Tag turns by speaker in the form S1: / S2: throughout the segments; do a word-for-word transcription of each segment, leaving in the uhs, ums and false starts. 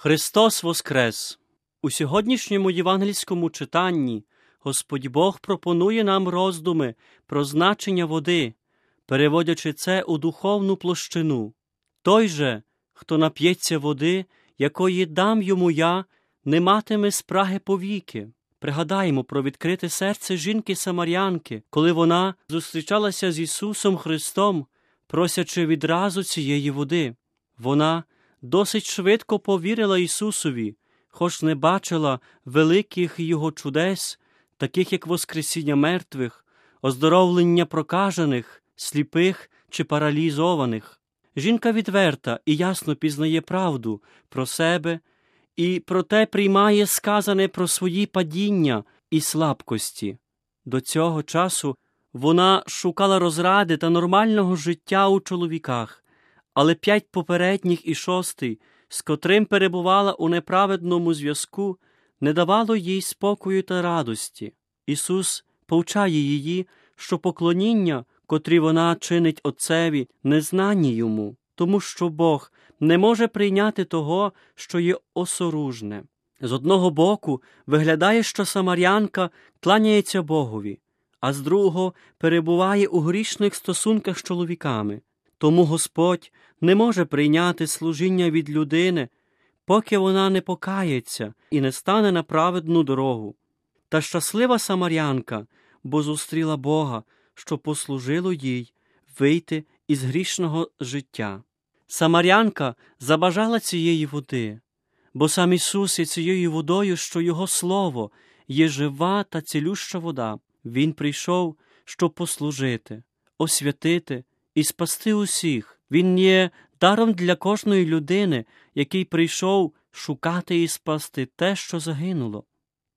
S1: Христос воскрес! У сьогоднішньому євангельському читанні Господь Бог пропонує нам роздуми про значення води, переводячи це у духовну площину. Той же, хто нап'ється води, якої дам йому я, не матиме спраги повіки. Пригадаємо про відкрите серце жінки-самарянки, коли вона зустрічалася з Ісусом Христом, просячи відразу цієї води. Вона досить швидко повірила Ісусові, хоч не бачила великих Його чудес, таких як воскресіння мертвих, оздоровлення прокажених, сліпих чи паралізованих. Жінка відверта і ясно пізнає правду про себе і проте приймає сказане про свої падіння і слабкості. До цього часу вона шукала розради та нормального життя у чоловіках, але п'ять попередніх і шостий, з котрим перебувала у неправедному зв'язку, не давало їй спокою та радості. Ісус повчає її, що поклоніння, котрі вона чинить Отцеві, незнані йому, тому що Бог не може прийняти того, що є осоружне. З одного боку виглядає, що самарянка кланяється Богові, а з другого перебуває у грішних стосунках з чоловіками. Тому Господь не може прийняти служіння від людини, поки вона не покається і не стане на праведну дорогу. Та щаслива самарянка, бо зустріла Бога, що послужило їй вийти із грішного життя. Самарянка забажала цієї води, бо сам Ісус є цією водою, що Його Слово є жива та цілюща вода. Він прийшов, щоб послужити, освятити і спасти усіх. Він є даром для кожної людини, який прийшов шукати і спасти те, що загинуло.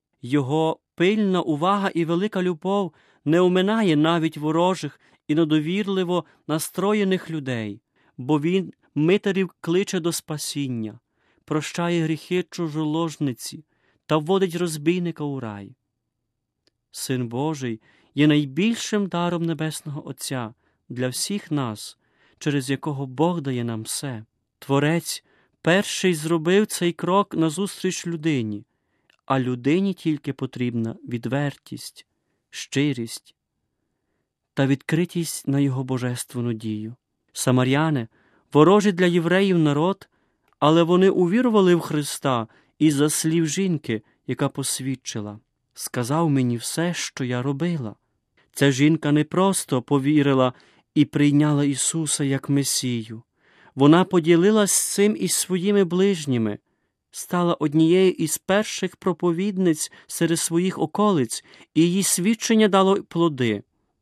S1: Його пильна увага і велика любов не оминає навіть ворожих і недовірливо настроєних людей, бо Він митарів кличе до спасіння, прощає гріхи чужоложниці та вводить розбійника у рай. Син Божий є найбільшим даром Небесного Отця для всіх нас, через якого Бог дає нам все. Творець перший зробив цей крок назустріч людині, а людині тільки потрібна відвертість, щирість та відкритість на Його божественну дію. Самаряни – ворожі для євреїв народ, але вони увірували в Христа із-за слів жінки, яка посвідчила: «Сказав мені все, що я робила». Ця жінка не просто повірила і прийняла Ісуса як Месію. Вона поділилась цим із своїми ближніми, стала однією із перших проповідниць серед своїх околиць, і її свідчення дало плоди.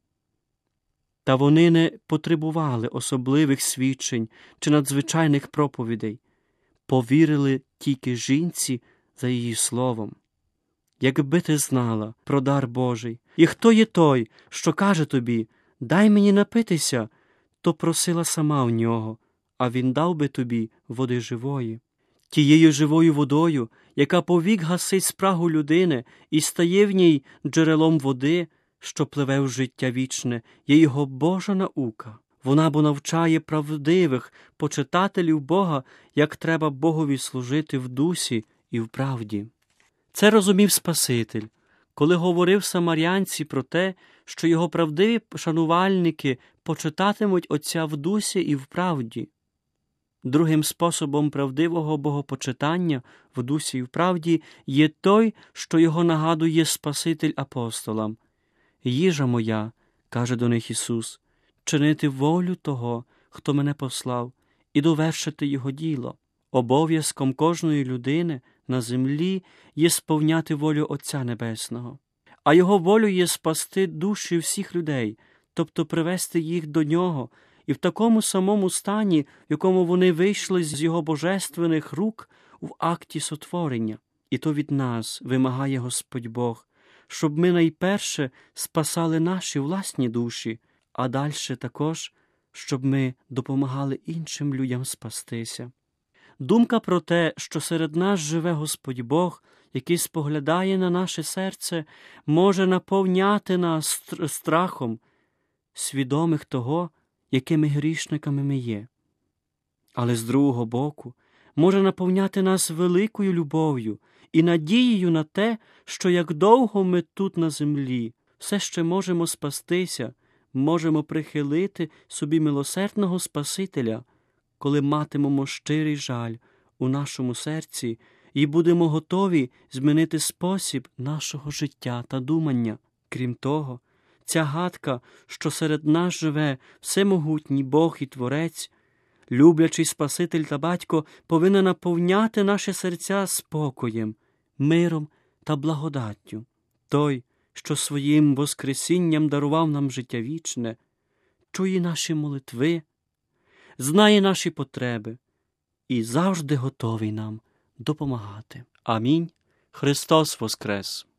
S1: Та вони не потребували особливих свідчень чи надзвичайних проповідей. Повірили тільки жінці за її словом. Якби ти знала про дар Божий, і хто є той, що каже тобі: «Дай мені напитися», то просила сама в нього, а він дав би тобі води живої. Тією живою водою, яка повік гасить спрагу людини і стає в ній джерелом води, що пливе в життя вічне, є Його Божа наука. Вона бо навчає правдивих почитателів Бога, як треба Богові служити в дусі і в правді. Це розумів Спаситель, коли говорив самарянці про те, що його правдиві шанувальники почитатимуть Отця в дусі і в правді. Другим способом правдивого богопочитання в дусі і в правді є той, що його нагадує Спаситель апостолам. «Їжа моя, – каже до них Ісус, – чинити волю того, хто мене послав, і довершити Його діло». Обов'язком кожної людини на землі є сповняти волю Отця Небесного. А Його волю є спасти душі всіх людей, тобто привести їх до Нього, і в такому самому стані, в якому вони вийшли з Його божественних рук в акті сотворення. І то від нас вимагає Господь Бог, щоб ми найперше спасали наші власні душі, а далі також, щоб ми допомагали іншим людям спастися. Думка про те, що серед нас живе Господь Бог, який споглядає на наше серце, може наповняти нас страхом, свідомих того, якими грішниками ми є. Але з другого боку, може наповняти нас великою любов'ю і надією на те, що як довго ми тут на землі, все ще можемо спастися, можемо прихилити собі милосердного Спасителя, коли матимемо щирий жаль у нашому серці і будемо готові змінити спосіб нашого життя та думання. Крім того, ця гадка, що серед нас живе всемогутній Бог і Творець, люблячий Спаситель та Батько, повинна наповняти наші серця спокоєм, миром та благодаттю. Той, що своїм воскресінням дарував нам життя вічне, чує наші молитви, знає наші потреби і завжди готовий нам допомагати. Амінь. Христос воскрес!